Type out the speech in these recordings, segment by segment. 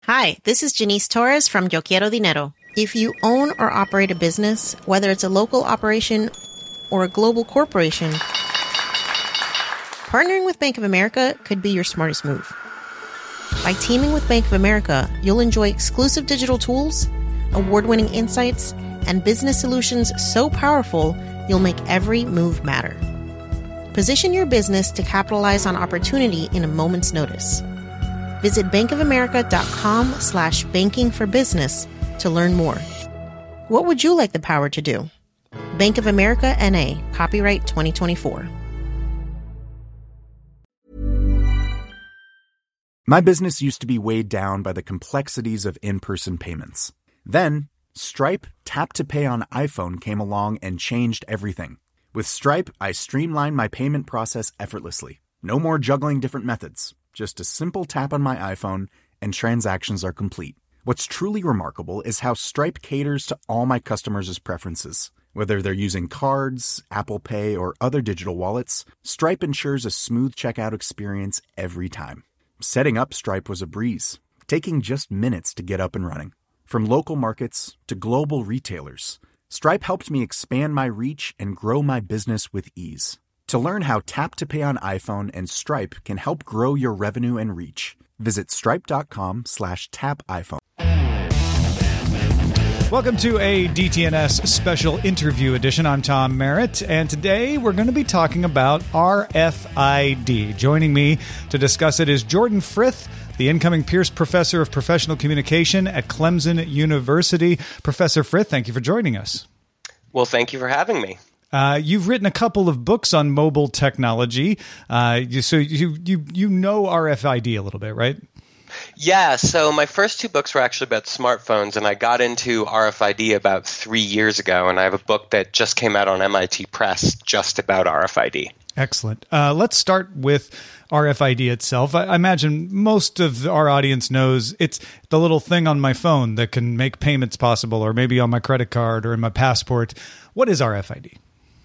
Hi, this is Janice Torres from Yo Quiero Dinero. If you own or operate a business, whether it's a local operation or a global corporation, partnering with Bank of America could be your smartest move. By teaming with Bank of America, you'll enjoy exclusive digital tools, award-winning insights, and business solutions so powerful, you'll make every move matter. Position your business to capitalize on opportunity in a moment's notice. Visit bankofamerica.com/banking for business to learn more. What would you like the power to do? Bank of America N.A., copyright 2024. My business used to be weighed down by the complexities of in-person payments. Then, Stripe Tap to Pay on iPhone came along and changed everything. With Stripe, I streamlined my payment process effortlessly. No more juggling different methods. Just a simple tap on my iPhone and transactions are complete. What's truly remarkable is how Stripe caters to all my customers' preferences. Whether they're using cards, Apple Pay, or other digital wallets, Stripe ensures a smooth checkout experience every time. Setting up Stripe was a breeze, taking just minutes to get up and running. From local markets to global retailers, Stripe helped me expand my reach and grow my business with ease. To learn how Tap to Pay on iPhone and Stripe can help grow your revenue and reach, visit stripe.com/tapiphone. Welcome to a DTNS special interview edition. I'm Tom Merritt, and today we're going to be talking about RFID. Joining me to discuss it is Jordan Frith, the incoming Pierce Professor of Professional Communication at Clemson University. Professor Frith, thank you for joining us. Well, thank you for having me. You've written a couple of books on mobile technology, so you know RFID a little bit, right? Yeah, so my first two books were actually about smartphones, and I got into RFID about 3 years ago, and I have a book that just came out on MIT Press just about RFID. Excellent. Let's start with RFID itself. I imagine most of our audience knows it's the little thing on my phone that can make payments possible, or maybe on my credit card or in my passport. What is RFID?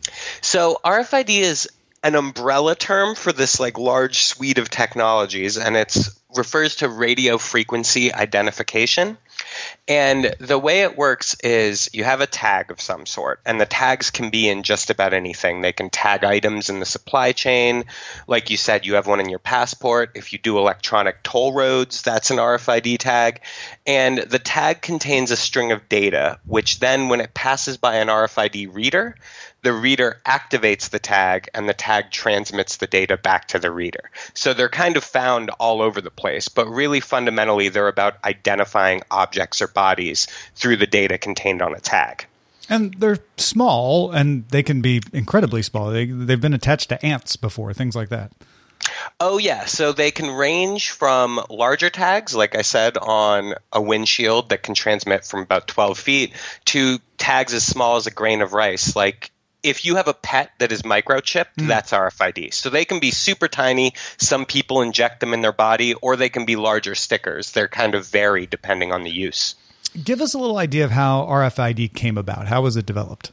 So RFID is an umbrella term for this large suite of technologies, and it refers to radio frequency identification. And the way it works is you have a tag of some sort, and the tags can be in just about anything. They can tag items in the supply chain. Like you said, you have one in your passport. If you do electronic toll roads, that's an RFID tag. And the tag contains a string of data, which then when it passes by an RFID reader, the reader activates the tag and the tag transmits the data back to the reader. So they're kind of found all over the place, but really fundamentally they're about identifying objects or bodies through the data contained on a tag. And they're small, and they can be incredibly small. They've been attached to ants before, things like that. Oh, yeah. So they can range from larger tags, like I said, on a windshield that can transmit from about 12 feet, to tags as small as a grain of rice. Like if you have a pet that is microchipped, that's RFID. So they can be super tiny. Some people inject them in their body, or they can be larger stickers. They're kind of vary depending on the use. Give us a little idea of how RFID came about. How was it developed?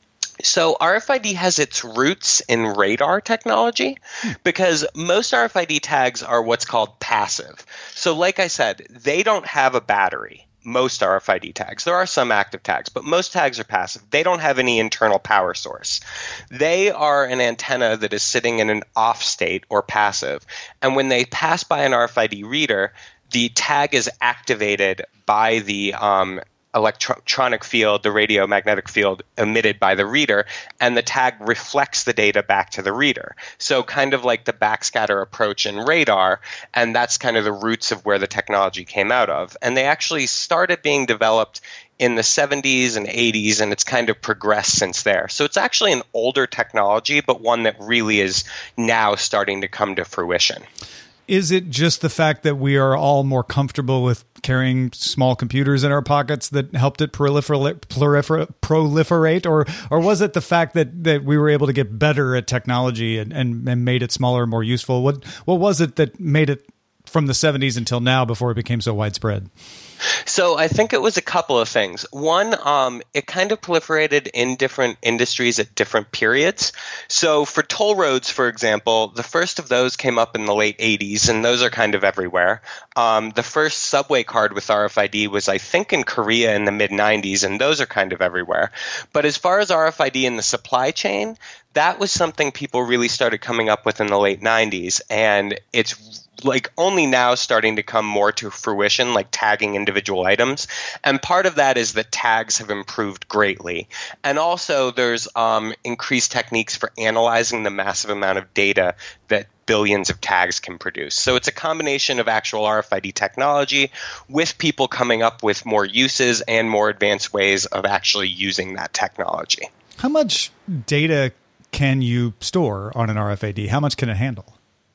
So RFID has its roots in radar technology because most RFID tags are what's called passive. So like I said, they don't have a battery. Most RFID tags. There are some active tags, but most tags are passive. They don't have any internal power source. They are an antenna that is sitting in an off state or passive. And when they pass by an RFID reader, the tag is activated by the electronic field, the radiomagnetic field emitted by the reader, and the tag reflects the data back to the reader. So kind of like the backscatter approach in radar, and that's kind of the roots of where the technology came out of. And they actually started being developed in the 70s and 80s, and it's kind of progressed since there. So it's actually an older technology, but one that really is now starting to come to fruition. Is it just the fact that we are all more comfortable with carrying small computers in our pockets that helped it proliferate, or was it the fact that we were able to get better at technology and made it smaller and more useful? What was it that made it from the 70s until now before it became so widespread? So I think it was a couple of things. One, it kind of proliferated in different industries at different periods. So for toll roads, for example, the first of those came up in the late 80s, and those are kind of everywhere. The first subway card with RFID was, I think, in Korea in the mid-90s, and those are kind of everywhere. But as far as RFID in the supply chain, that was something people really started coming up with in the late 90s, and it's like only now starting to come more to fruition, like tagging individual items. And part of that is that tags have improved greatly. And also there's increased techniques for analyzing the massive amount of data that billions of tags can produce. So it's a combination of actual RFID technology with people coming up with more uses and more advanced ways of actually using that technology. How much data can you store on an RFID? How much can it handle?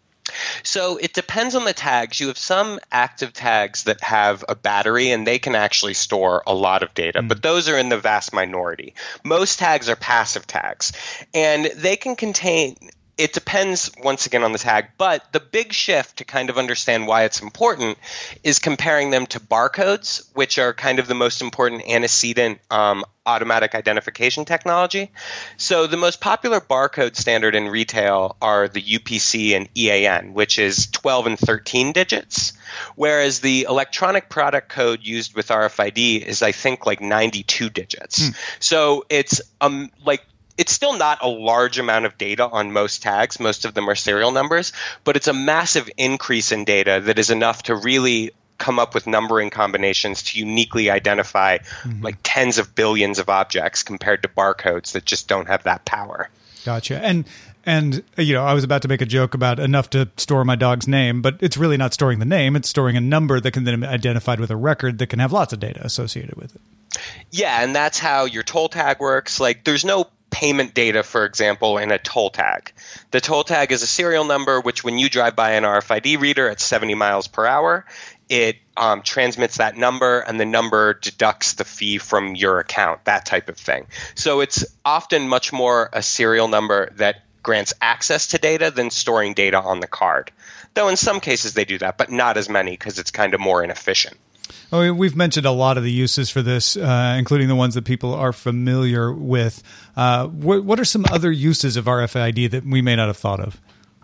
So it depends on the tags. You have some active tags that have a battery, and they can actually store a lot of data, but those are in the vast minority. Most tags are passive tags, and they can contain – it depends, once again, on the tag, but the big shift to kind of understand why it's important is comparing them to barcodes, which are kind of the most important antecedent automatic identification technology. So the most popular barcode standard in retail are the UPC and EAN, which is 12 and 13 digits, whereas the electronic product code used with RFID is, I think, like 92 digits. So it's it's still not a large amount of data on most tags. Most of them are serial numbers, but it's a massive increase in data that is enough to really come up with numbering combinations to uniquely identify like tens of billions of objects compared to barcodes that just don't have that power. Gotcha. And you know, I was about to make a joke about enough to store my dog's name, but it's really not storing the name. It's storing a number that can then be identified with a record that can have lots of data associated with it. Yeah, and that's how your toll tag works. Like there's no payment data, for example, in a toll tag. The toll tag is a serial number, which when you drive by an RFID reader at 70 miles per hour, it transmits that number, and the number deducts the fee from your account, that type of thing. So it's often much more a serial number that grants access to data than storing data on the card. Though in some cases they do that, but not as many because it's kind of more inefficient. Oh, we've mentioned a lot of the uses for this, including the ones that people are familiar with. What are some other uses of RFID that we may not have thought of?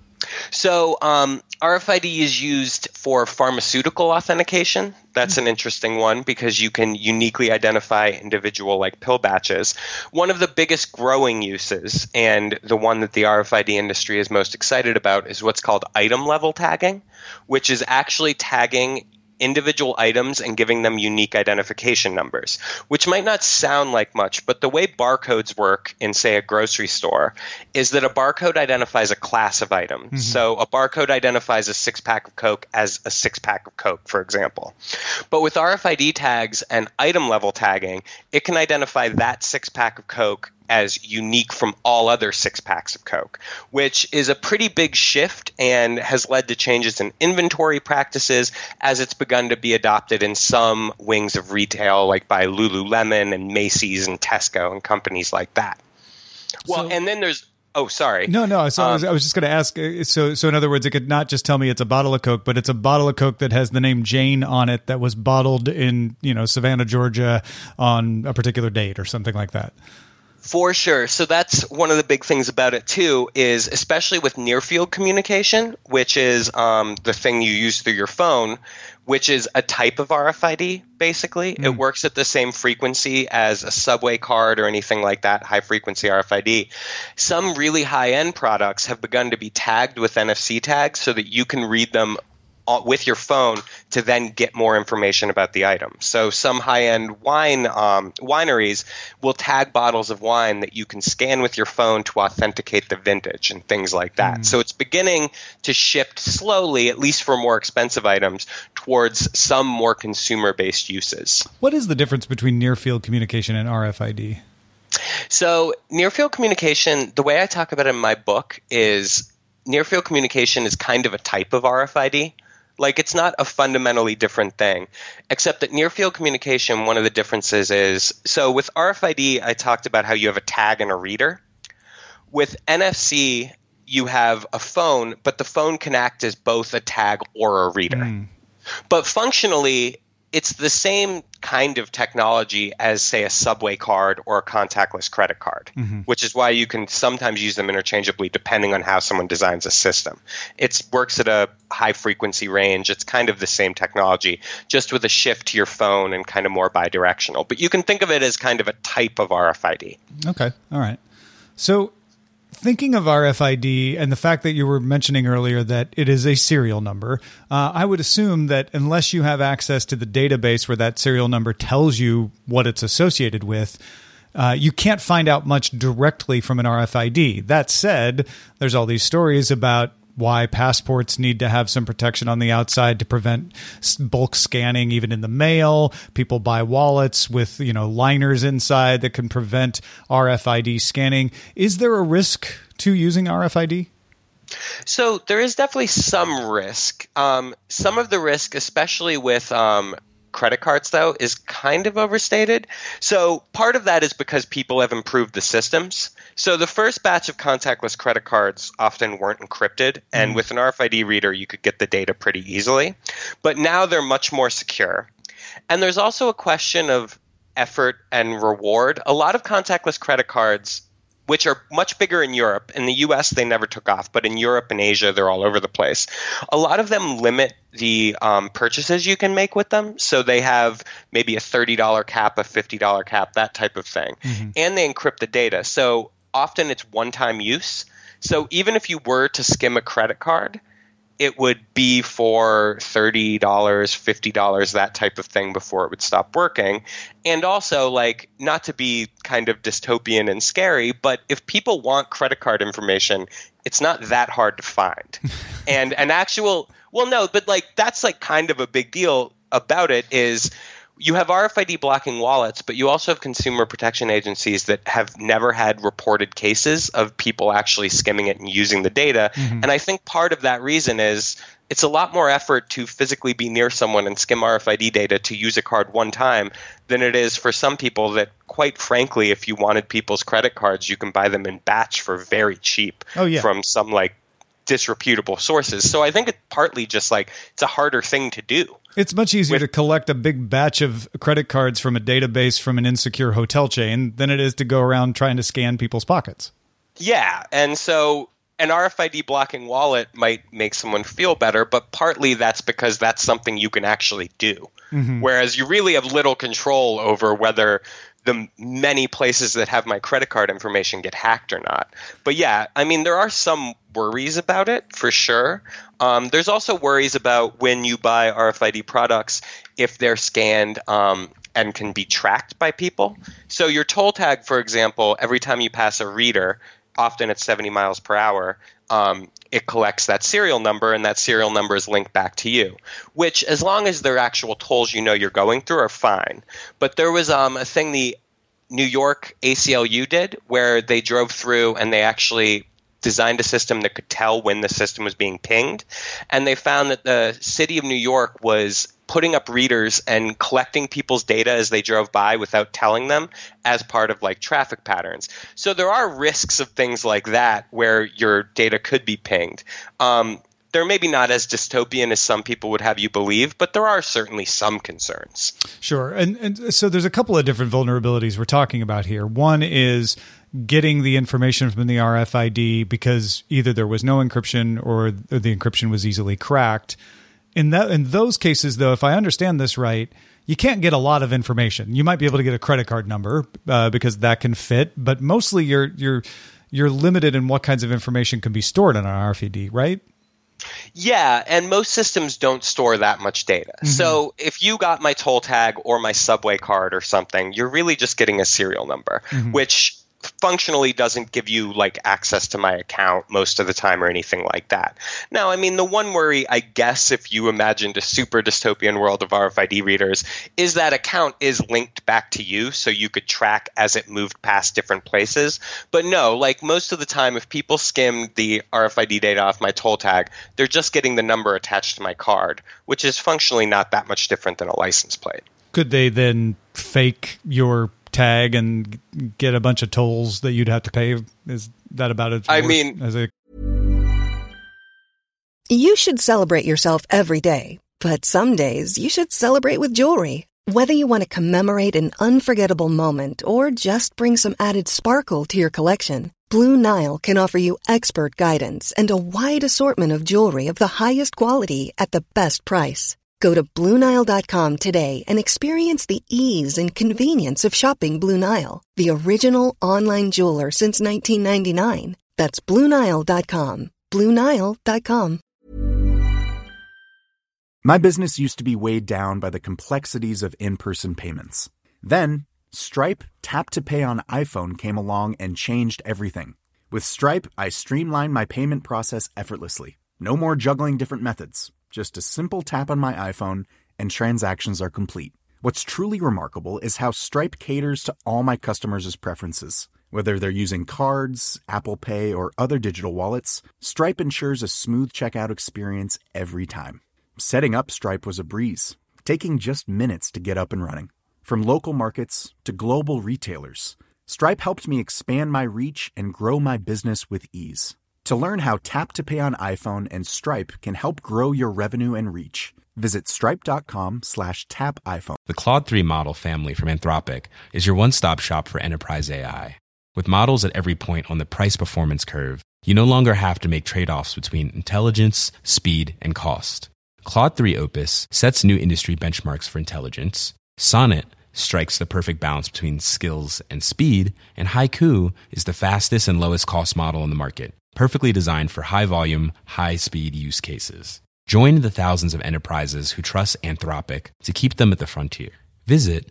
So RFID is used for pharmaceutical authentication. That's an interesting one because you can uniquely identify individual like pill batches. One of the biggest growing uses, and the one that the RFID industry is most excited about, is what's called item level tagging, which is actually tagging individual items and giving them unique identification numbers, which might not sound like much, but the way barcodes work in, say, a grocery store is that a barcode identifies a class of items. So a barcode identifies a six-pack of Coke as a six-pack of Coke, for example. But with RFID tags and item-level tagging, it can identify that six-pack of Coke as unique from all other six packs of Coke, which is a pretty big shift and has led to changes in inventory practices as it's begun to be adopted in some wings of retail, like by Lululemon and Macy's and Tesco and companies like that. Well, and then there's oh, sorry. No. So I was just going to ask. So in other words, it could not just tell me it's a bottle of Coke, but it's a bottle of Coke that has the name Jane on it that was bottled in, Savannah, Georgia on a particular date or something like that. For sure. So that's one of the big things about it, too, is especially with near-field communication, which is the thing you use through your phone, which is a type of RFID, basically. It works at the same frequency as a subway card or anything like that, high-frequency RFID. Some really high-end products have begun to be tagged with NFC tags so that you can read them with your phone to then get more information about the item. So some high-end wineries will tag bottles of wine that you can scan with your phone to authenticate the vintage and things like that. So it's beginning to shift slowly, at least for more expensive items, towards some more consumer-based uses. What is the difference between near-field communication and RFID? So near-field communication, the way I talk about it in my book is near-field communication is kind of a type of RFID. Like, it's not a fundamentally different thing, except that near-field communication, one of the differences is, so with RFID, I talked about how you have a tag and a reader. With NFC, you have a phone, but the phone can act as both a tag or a reader. But functionally, it's the same kind of technology as, say, a subway card or a contactless credit card, which is why you can sometimes use them interchangeably depending on how someone designs a system. It works at a high frequency range. It's kind of the same technology, just with a shift to your phone and kind of more bidirectional. But you can think of it as kind of a type of RFID. Okay. All right. So thinking of RFID and the fact that you were mentioning earlier that it is a serial number, I would assume that unless you have access to the database where that serial number tells you what it's associated with, you can't find out much directly from an RFID. That said, there's all these stories about why passports need to have some protection on the outside to prevent bulk scanning, even in the mail. People buy wallets with, liners inside that can prevent RFID scanning. Is there a risk to using RFID? So there is definitely some risk. Some of the risk, especially with credit cards, though, is kind of overstated. So part of that is because people have improved the systems. So the first batch of contactless credit cards often weren't encrypted, and with an RFID reader, you could get the data pretty easily. But now they're much more secure. And there's also a question of effort and reward. A lot of contactless credit cards, which are much bigger in Europe. In the US, they never took off, but in Europe and Asia, they're all over the place. A lot of them limit the purchases you can make with them. So they have maybe a $30 cap, a $50 cap, that type of thing. And they encrypt the data. So often it's one-time use. So even if you were to skim a credit card, it would be for $30, $50, that type of thing before it would stop working. And also, not to be kind of dystopian and scary, but if people want credit card information, it's not that hard to find. And an actual – well, no, but that's kind of a big deal about it is – you have RFID blocking wallets, but you also have consumer protection agencies that have never had reported cases of people actually skimming it and using the data. And I think part of that reason is it's a lot more effort to physically be near someone and skim RFID data to use a card one time than it is for some people that, quite frankly, if you wanted people's credit cards, you can buy them in batch for very cheap from some disreputable sources. So I think it's partly just it's a harder thing to do. It's much easier to collect a big batch of credit cards from a database from an insecure hotel chain than it is to go around trying to scan people's pockets. Yeah. And so an RFID blocking wallet might make someone feel better, but partly that's because that's something you can actually do. Whereas you really have little control over whether the many places that have my credit card information get hacked or not. But yeah, I mean, there are some worries about it for sure. There's also worries about when you buy RFID products, if they're scanned and can be tracked by people. So your toll tag, for example, every time you pass a reader, often at 70 miles per hour, it collects that serial number, and that serial number is linked back to you, which as long as they're actual tolls you're going through are fine. But there was a thing the New York ACLU did where they drove through and they actually designed a system that could tell when the system was being pinged. And they found that the city of New York was putting up readers and collecting people's data as they drove by without telling them as part of traffic patterns. So there are risks of things like that where your data could be pinged. They're maybe not as dystopian as some people would have you believe, but there are certainly some concerns. Sure. And so there's a couple of different vulnerabilities we're talking about here. One is getting the information from the RFID because either there was no encryption or the encryption was easily cracked. In those cases, though, if I understand this right, you can't get a lot of information. You might be able to get a credit card number because that can fit, but mostly you're limited in what kinds of information can be stored on an RFID, right? Yeah, and most systems don't store that much data. So if you got my toll tag or my subway card or something, you're really just getting a serial number, which functionally doesn't give you access to my account most of the time or anything like that. Now, I mean, the one worry, I guess, if you imagined a super dystopian world of RFID readers, is that account is linked back to you so you could track as it moved past different places. But no, most of the time, if people skim the RFID data off my toll tag, they're just getting the number attached to my card, which is functionally not that much different than a license plate. Could they then fake your tag and get a bunch of tolls that you'd have to pay? Is that about it? You should celebrate yourself every day, but some days you should celebrate with jewelry. Whether you want to commemorate an unforgettable moment or just bring some added sparkle to your collection, Blue Nile can offer you expert guidance and a wide assortment of jewelry of the highest quality at the best price. Go to BlueNile.com today and experience the ease and convenience of shopping Blue Nile, the original online jeweler since 1999. That's BlueNile.com. BlueNile.com. My business used to be weighed down by the complexities of in-person payments. Then, Stripe Tap to Pay on iPhone came along and changed everything. With Stripe, I streamlined my payment process effortlessly. No more juggling different methods. Just a simple tap on my iPhone and transactions are complete. What's truly remarkable is how Stripe caters to all my customers' preferences. Whether they're using cards, Apple Pay, or other digital wallets, Stripe ensures a smooth checkout experience every time. Setting up Stripe was a breeze, taking just minutes to get up and running. From local markets to global retailers, Stripe helped me expand my reach and grow my business with ease. To learn how Tap to Pay on iPhone and Stripe can help grow your revenue and reach, visit stripe.com/tapiphone. The Claude 3 model family from Anthropic is your one-stop shop for enterprise AI. With models at every point on the price-performance curve, you no longer have to make trade-offs between intelligence, speed, and cost. Claude 3 Opus sets new industry benchmarks for intelligence. Sonnet strikes the perfect balance between skills and speed. And Haiku is the fastest and lowest cost model in the market, perfectly designed for high-volume, high-speed use cases. Join the thousands of enterprises who trust Anthropic to keep them at the frontier. Visit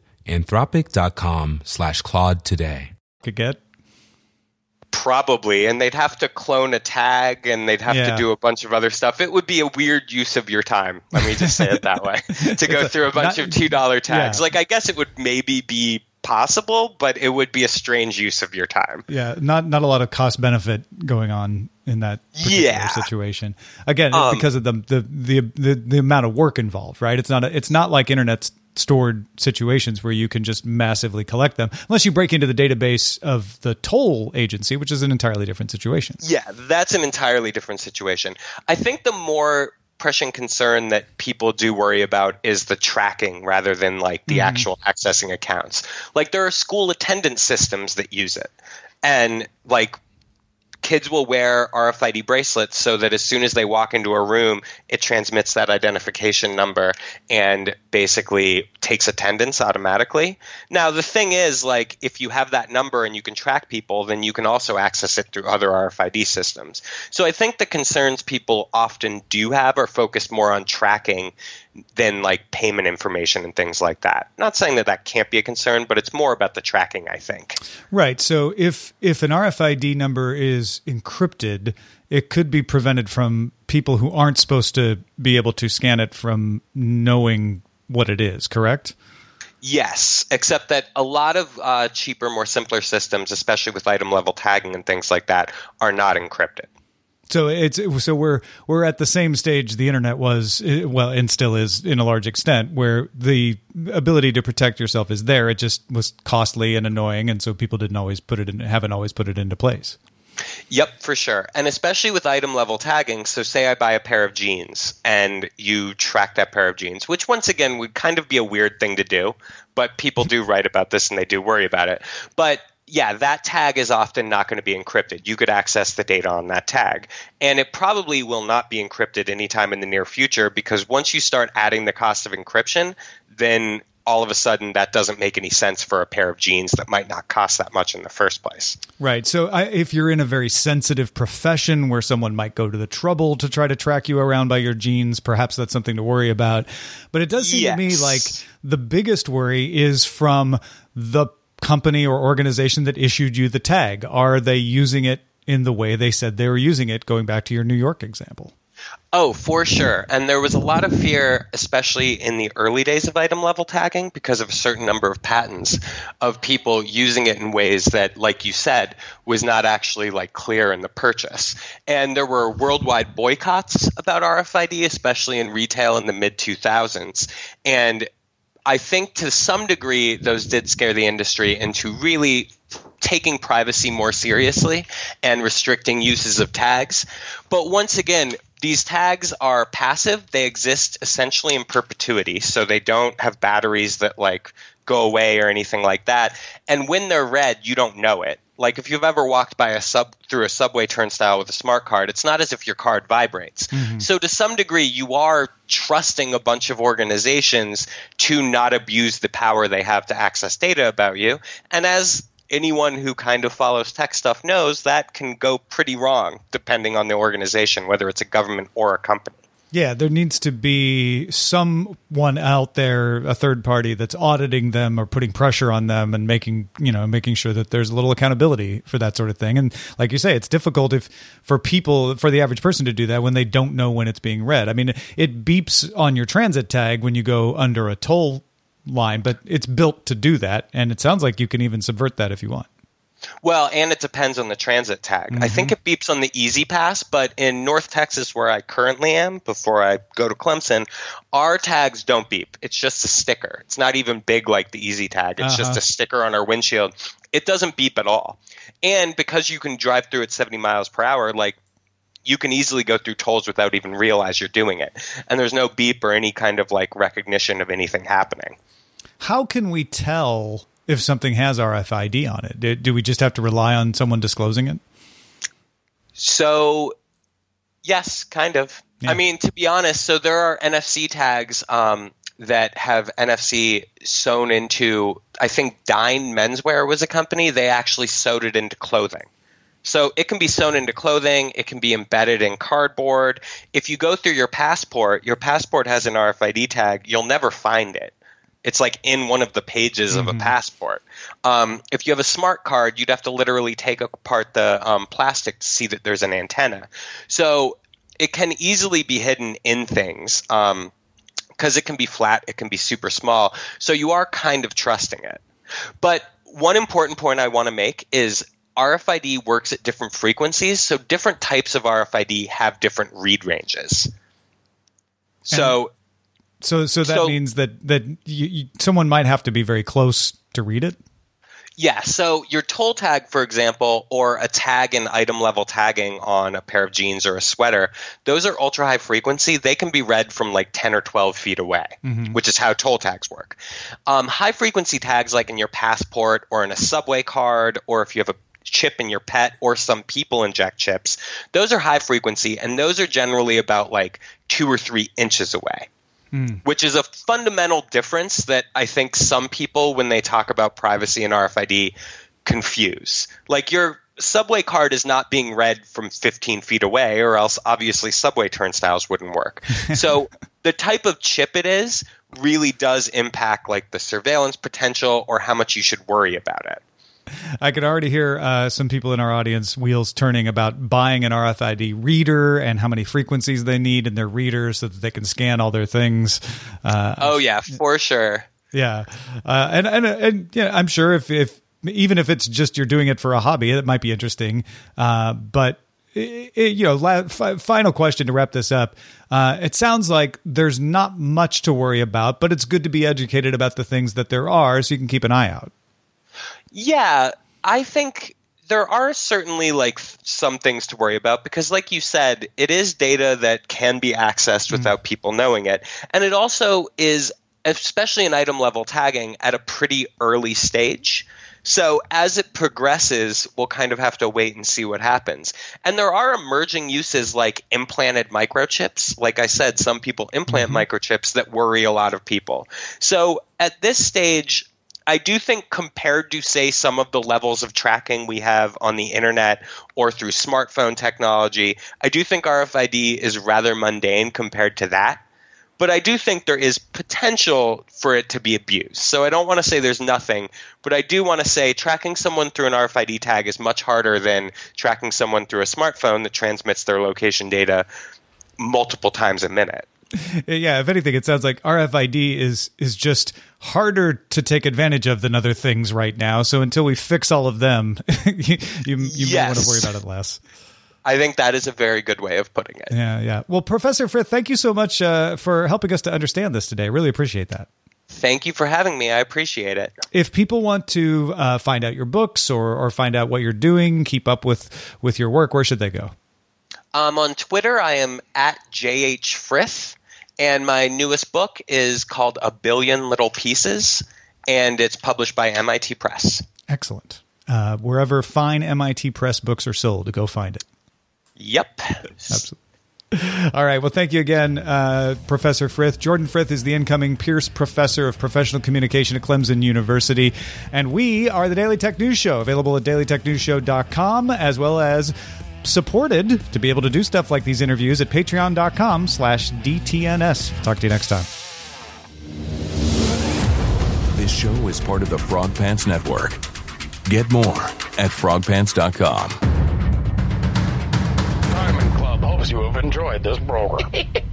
anthropic.com/Claude today. Could get? Probably, and they'd have to clone a tag and they'd have to do a bunch of other stuff. It would be a weird use of your time, let me just say it that way, to go through a bunch of $2 tags. Like, I guess it would maybe be possible, but it would be a strange use of your time. Yeah, not a lot of cost benefit going on in that particular situation. Again, because of the amount of work involved, right? It's not like internet stored situations where you can just massively collect them, unless you break into the database of the toll agency, which is an entirely different situation. Yeah, that's an entirely different situation. I think the more pressing concern that people do worry about is the tracking rather than like the actual accessing accounts. Like, there are school attendance systems that use it, and like kids will wear RFID bracelets so that as soon as they walk into a room, it transmits that identification number and basically takes attendance automatically. Now, the thing is, like, if you have that number and you can track people, then you can also access it through other RFID systems. So I think the concerns people often do have are focused more on tracking than like payment information and things like that. Not saying that that can't be a concern, but it's more about the tracking, I think. Right. So if an RFID number is encrypted, it could be prevented from people who aren't supposed to be able to scan it from knowing what it is, correct? Yes, except that a lot of cheaper, more simpler systems, especially with item level tagging and things like that, are not encrypted. So we're at the same stage the internet was, well, and still is in a large extent, where the ability to protect yourself is there. It just was costly and annoying, and so people haven't always put it into place. Yep, for sure. And especially with item level tagging. So say I buy a pair of jeans and you track that pair of jeans, which once again would kind of be a weird thing to do, but people do write about this and they do worry about it. But yeah, that tag is often not going to be encrypted. You could access the data on that tag. And it probably will not be encrypted anytime in the near future, because once you start adding the cost of encryption, then all of a sudden that doesn't make any sense for a pair of jeans that might not cost that much in the first place. Right. So if you're in a very sensitive profession where someone might go to the trouble to try to track you around by your jeans, perhaps that's something to worry about. But it does seem to me like the biggest worry is from the company or organization that issued you the tag. Are they using it in the way they said they were using it, going back to your New York example? Oh, for sure. And there was a lot of fear, especially in the early days of item level tagging, because of a certain number of patents, of people using it in ways that, like you said, was not actually like clear in the purchase. And there were worldwide boycotts about RFID, especially in retail in the mid-2000s. And I think to some degree, those did scare the industry into really taking privacy more seriously and restricting uses of tags. But once again, these tags are passive. They exist essentially in perpetuity, so they don't have batteries that like go away or anything like that. And when they're read, you don't know it. Like if you've ever walked by through a subway turnstile with a smart card, it's not as if your card vibrates. Mm-hmm. So to some degree, you are trusting a bunch of organizations to not abuse the power they have to access data about you. And as anyone who kind of follows tech stuff knows, that can go pretty wrong depending on the organization, whether it's a government or a company. Yeah, there needs to be someone out there, a third party that's auditing them or putting pressure on them and making sure that there's a little accountability for that sort of thing. And like you say, it's difficult for the average person to do that when they don't know when it's being read. I mean, it beeps on your transit tag when you go under a toll line, but it's built to do that. And it sounds like you can even subvert that if you want. Well, and it depends on the transit tag. Mm-hmm. I think it beeps on the Easy Pass, but in North Texas, where I currently am, before I go to Clemson, our tags don't beep. It's just a sticker. It's not even big like the Easy Tag. It's just a sticker on our windshield. It doesn't beep at all. And because you can drive through at 70 miles per hour, like you can easily go through tolls without even realize you're doing it. And there's no beep or any kind of like recognition of anything happening. How can we tell if something has RFID on it? Do we just have to rely on someone disclosing it? So, yes, kind of. Yeah. I mean, to be honest, so there are NFC tags that have NFC sewn into, I think Dine Menswear was a company. They actually sewed it into clothing. So it can be sewn into clothing. It can be embedded in cardboard. If you go through your passport has an RFID tag. You'll never find it. It's like in one of the pages of a passport. If you have a smart card, you'd have to literally take apart the plastic to see that there's an antenna. So it can easily be hidden in things because it can be flat, it can be super small. So you are kind of trusting it. But one important point I want to make is RFID works at different frequencies. So different types of RFID have different read ranges. So that means that someone might have to be very close to read it? Yeah. So your toll tag, for example, or a tag in item level tagging on a pair of jeans or a sweater, those are ultra high frequency. They can be read from like 10 or 12 feet away, which is how toll tags work. High frequency tags like in your passport or in a subway card, or if you have a chip in your pet, or some people inject chips, those are high frequency, and those are generally about like 2 or 3 inches away. Which is a fundamental difference that I think some people, when they talk about privacy and RFID, confuse. Like your subway card is not being read from 15 feet away, or else obviously subway turnstiles wouldn't work. So the type of chip it is really does impact like the surveillance potential or how much you should worry about it. I could already hear some people in our audience wheels turning about buying an RFID reader and how many frequencies they need in their reader so that they can scan all their things. Oh yeah, for sure. Yeah, and yeah, I'm sure if even if it's just you're doing it for a hobby, it might be interesting. But final question to wrap this up. It sounds like there's not much to worry about, but it's good to be educated about the things that there are, so you can keep an eye out. Yeah, I think there are certainly like some things to worry about because like you said, it is data that can be accessed without people knowing it. And it also is, especially in item level tagging, at a pretty early stage. So as it progresses, we'll kind of have to wait and see what happens. And there are emerging uses like implanted microchips. Like I said, some people implant microchips that worry a lot of people. So at this stage, I do think compared to, say, some of the levels of tracking we have on the internet or through smartphone technology, I do think RFID is rather mundane compared to that. But I do think there is potential for it to be abused. So I don't want to say there's nothing, but I do want to say tracking someone through an RFID tag is much harder than tracking someone through a smartphone that transmits their location data multiple times a minute. Yeah, if anything, it sounds like RFID is just harder to take advantage of than other things right now. So until we fix all of them, you may want to worry about it less. I think that is a very good way of putting it. Yeah. Well, Professor Frith, thank you so much for helping us to understand this today. Really appreciate that. Thank you for having me. I appreciate it. If people want to find out your books or find out what you're doing, keep up with your work, where should they go? On Twitter, I am at JHFrith, and my newest book is called A Billion Little Pieces, and it's published by MIT Press. Excellent. Wherever fine MIT Press books are sold, go find it. Yep. Absolutely. All right. Well, thank you again, Professor Frith. Jordan Frith is the incoming Pierce Professor of Professional Communication at Clemson University. And we are the Daily Tech News Show, available at dailytechnewsshow.com, as well as supported to be able to do stuff like these interviews at patreon.com/DTNS. Talk to you next time. This show is part of the Frog Pants Network. Get more at frogpants.com. Diamond Club hopes you have enjoyed this program.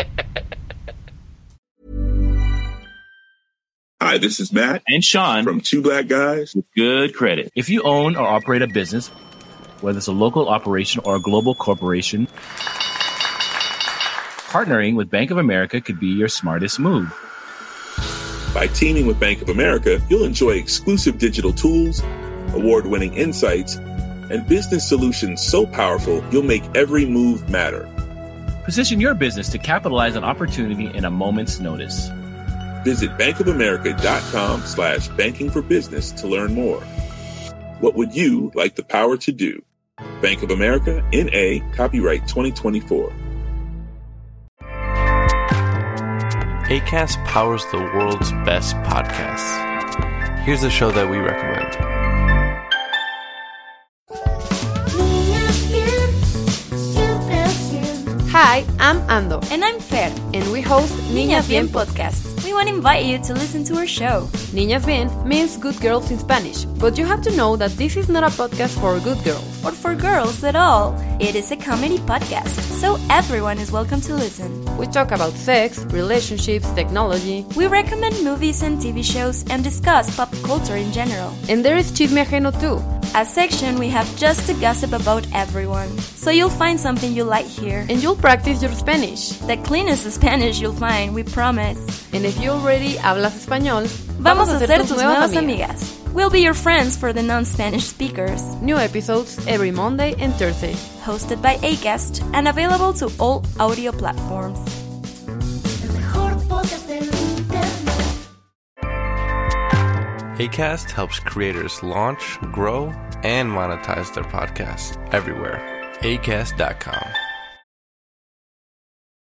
Hi, this is Matt and Sean from Two Black Guys with Good Credit. If you own or operate a business, whether it's a local operation or a global corporation, partnering with Bank of America could be your smartest move. By teaming with Bank of America, you'll enjoy exclusive digital tools, award-winning insights, and business solutions so powerful you'll make every move matter. Position your business to capitalize on opportunity in a moment's notice. Visit bankofamerica.com/banking for business to learn more. What would you like the power to do? Bank of America, N.A., copyright 2024. Acast powers the world's best podcasts. Here's a show that we recommend. Hi, I'm Ando. And I'm Fer. And we host Niñas Bien podcast. We want to invite you to listen to our show. Niñas Bien means good girls in Spanish, but you have to know that this is not a podcast for good girls. Or for girls at all. It is a comedy podcast, so everyone is welcome to listen. We talk about sex, relationships, technology. We recommend movies and TV shows and discuss pop culture in general. And there is Chisme Ajeno too. A section we have just to gossip about everyone. So you'll find something you like here. And you'll practice your Spanish. The cleanest Spanish you'll find, we promise. And if you already hablas español, vamos a ser tus nuevas amigas. We'll be your friends for the non-Spanish speakers. New episodes every Monday and Thursday. Hosted by Acast and available to all audio platforms. Acast helps creators launch, grow, and monetize their podcasts everywhere. Acast.com.